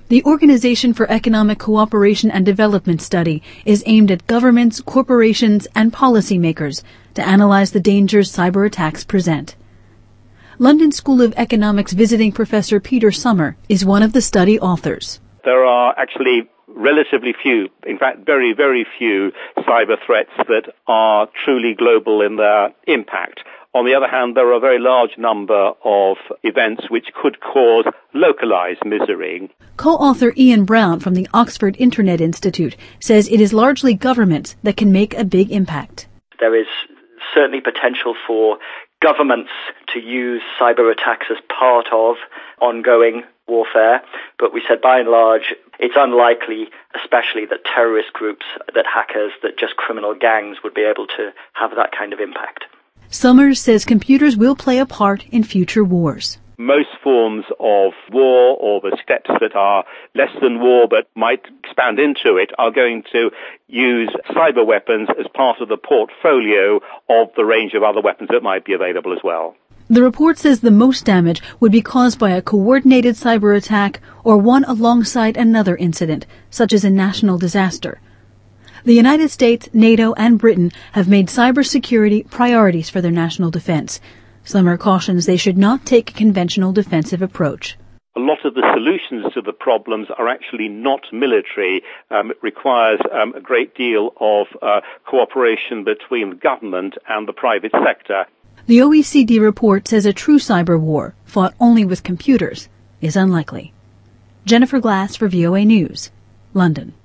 The Organization for Economic Cooperation and Development study is aimed at governments, corporations, and policymakers to analyze the dangers cyber attacks present. London School of Economics visiting Professor Peter Sommer is one of the study authors. There are actually relatively few, in fact very, very few cyber threats that are truly global in their impact. On the other hand, there are a very large number of events which could cause localized misery. Co-author Ian Brown from the Oxford Internet Institute says it is largely governments that can make a big impact. There is certainly potential for governments to use cyber attacks as part of ongoing warfare, but we said by and large it's unlikely, especially that terrorist groups, that hackers, that just criminal gangs would be able to have that kind of impact. Summers says computers will play a part in future wars. Most forms of war, or the steps that are less than war but might expand into it, are going to use cyber weapons as part of the portfolio of the range of other weapons that might be available as well. The report says the most damage would be caused by a coordinated cyber attack or one alongside another incident, such as a national disaster. The United States, NATO, and Britain have made cybersecurity priorities for their national defense. Sommer cautions they should not take a conventional defensive approach. A lot of the solutions to the problems are actually not military. It requires a great deal of cooperation between government and the private sector. The OECD report says a true cyber war, fought only with computers, is unlikely. Jennifer Glass for VOA News, London.